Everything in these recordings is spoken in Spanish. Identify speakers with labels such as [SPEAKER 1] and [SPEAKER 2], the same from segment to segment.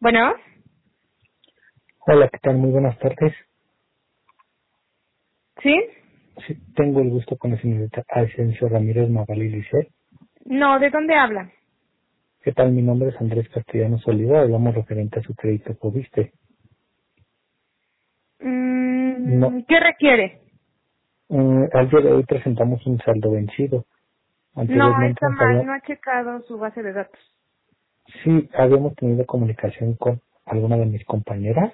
[SPEAKER 1] Bueno,
[SPEAKER 2] Hola, ¿qué tal? Muy buenas tardes.
[SPEAKER 1] ¿sí?
[SPEAKER 2] Sí, tengo el gusto con la señorita Asensio Ramírez Magali Lisset.
[SPEAKER 1] No, ¿de dónde hablan?
[SPEAKER 2] ¿Qué tal? Mi nombre es Andrés Castellanos Oliva. Hablamos referente a su crédito Fobiste. No,
[SPEAKER 1] ¿Qué requiere?
[SPEAKER 2] al día de hoy presentamos un saldo vencido.
[SPEAKER 1] No,
[SPEAKER 2] Anteriormente
[SPEAKER 1] está mal, no ha checado su base de datos.
[SPEAKER 2] sí habíamos tenido comunicación con alguna de mis compañeras.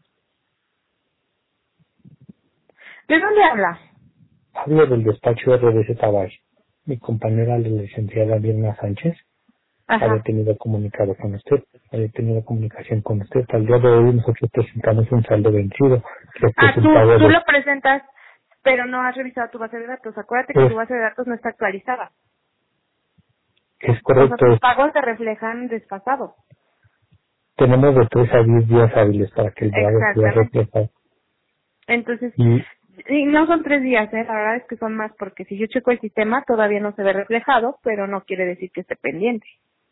[SPEAKER 1] ¿De dónde habla?
[SPEAKER 2] Hablo del despacho RBC Tabay. Mi compañera, la licenciada Mirna Sánchez, había
[SPEAKER 1] Ajá.
[SPEAKER 2] tenido comunicado con usted, había tenido comunicación con usted. Al día de hoy nosotros presentamos un saldo vencido, que es
[SPEAKER 1] Ah,
[SPEAKER 2] un
[SPEAKER 1] tú,
[SPEAKER 2] pago
[SPEAKER 1] tú
[SPEAKER 2] de...
[SPEAKER 1] lo presentas, pero no has revisado tu base de datos. Acuérdate que
[SPEAKER 2] Es,
[SPEAKER 1] tu base de datos no está actualizada.
[SPEAKER 2] es
[SPEAKER 1] O sea,
[SPEAKER 2] correcto,
[SPEAKER 1] tus pagos se reflejan desfasados.
[SPEAKER 2] tenemos de 3 a 10 días hábiles para que el pago sea
[SPEAKER 1] Exactamente.
[SPEAKER 2] reflejado.
[SPEAKER 1] Entonces,
[SPEAKER 2] Y
[SPEAKER 1] y no son 3 días, ¿eh? La verdad es que son más, porque si yo checo el sistema todavía no se ve reflejado, pero no quiere decir que esté pendiente.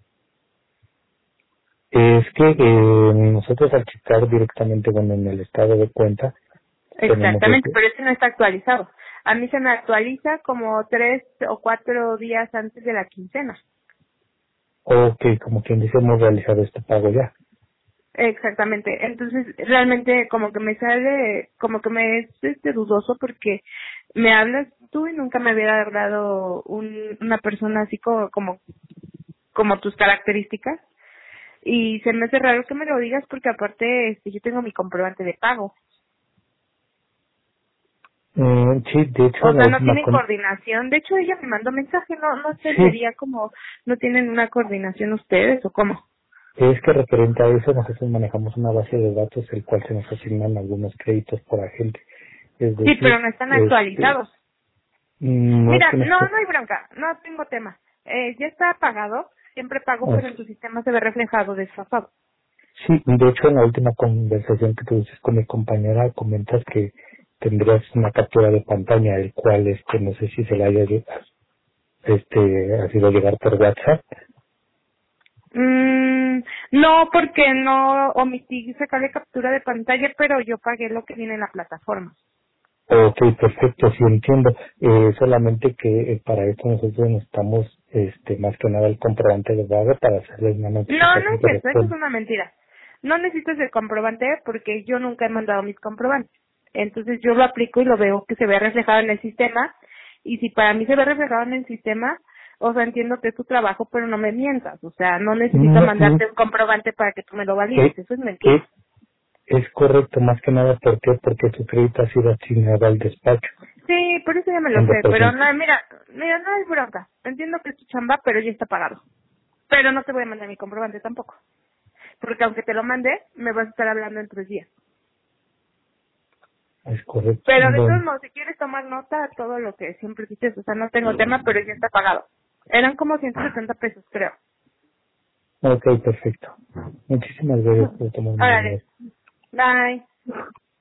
[SPEAKER 2] es que nosotros al checar directamente bueno, en el estado de cuenta, tenemos de
[SPEAKER 1] Exactamente,
[SPEAKER 2] que,
[SPEAKER 1] pero ese no está actualizado. A mí se me actualiza como 3 o 4 días antes de la quincena.
[SPEAKER 2] ok, como quien dice, hemos realizado este pago ya.
[SPEAKER 1] Exactamente. Entonces, realmente como que me sale, como que me es dudoso porque me hablas tú y nunca me hubiera dado una persona así como tus características. Y se me hace raro que me lo digas porque aparte yo tengo mi comprobante de pago.
[SPEAKER 2] Sí, de hecho,
[SPEAKER 1] O
[SPEAKER 2] la
[SPEAKER 1] sea, no
[SPEAKER 2] última
[SPEAKER 1] tienen coordinación. De hecho, ella me mandó mensaje, no sé,
[SPEAKER 2] sí,
[SPEAKER 1] sería como, no tienen una coordinación ustedes o cómo.
[SPEAKER 2] es que referente a eso nosotros manejamos una base de datos el cual se nos asignan algunos créditos por agente. Es
[SPEAKER 1] Sí, pero
[SPEAKER 2] decir,
[SPEAKER 1] no están actualizados.
[SPEAKER 2] no es
[SPEAKER 1] Mira,
[SPEAKER 2] que no
[SPEAKER 1] no
[SPEAKER 2] esté...
[SPEAKER 1] hay bronca, no tengo tema. Ya está pagado, siempre pago,
[SPEAKER 2] ah,
[SPEAKER 1] pero en tu sistema se ve reflejado, desfasado.
[SPEAKER 2] sí, y de hecho en la última conversación que tuviste con mi compañera comentas que tendrías una captura de pantalla, el cual no sé si se la haya ha sido llegar por WhatsApp.
[SPEAKER 1] No, porque no omití sacarle captura de pantalla, pero yo pagué lo que viene en la plataforma.
[SPEAKER 2] Ok, perfecto, sí entiendo. Solamente que para esto nosotros necesitamos más que nada el comprobante de pago para hacerles una
[SPEAKER 1] No
[SPEAKER 2] notificación
[SPEAKER 1] es eso, eso es
[SPEAKER 2] correspondiente.
[SPEAKER 1] una mentira. No necesitas el comprobante porque yo nunca he mandado mis comprobantes. Entonces yo lo aplico y lo veo que se ve reflejado en el sistema. Y si para mí se ve reflejado en el sistema, o sea, entiendo que es tu trabajo, pero no me mientas. O sea, no necesito
[SPEAKER 2] No,
[SPEAKER 1] mandarte un comprobante para que tú me lo
[SPEAKER 2] eh,
[SPEAKER 1] valides. Eso es
[SPEAKER 2] eh,
[SPEAKER 1] mentira.
[SPEAKER 2] es correcto, más que nada, ¿por qué? Porque su crédito ha sido asignado al despacho
[SPEAKER 1] Sí, por eso ya me lo
[SPEAKER 2] en
[SPEAKER 1] sé. Pero
[SPEAKER 2] representación.
[SPEAKER 1] no, mira, no es bronca. Entiendo que es tu chamba, pero ya está pagado. Pero no te voy a mandar mi comprobante tampoco. Porque aunque te lo mande, me vas a estar hablando en 3 días.
[SPEAKER 2] Es correcto.
[SPEAKER 1] Pero de todos
[SPEAKER 2] Bueno,
[SPEAKER 1] modos, si quieres tomar nota, todo lo que siempre dices, o sea, no tengo tema, pero ya está pagado. Eran como 170 pesos, creo.
[SPEAKER 2] ok, perfecto. Muchísimas gracias por tomar mi llamada.
[SPEAKER 1] Órale. Bye.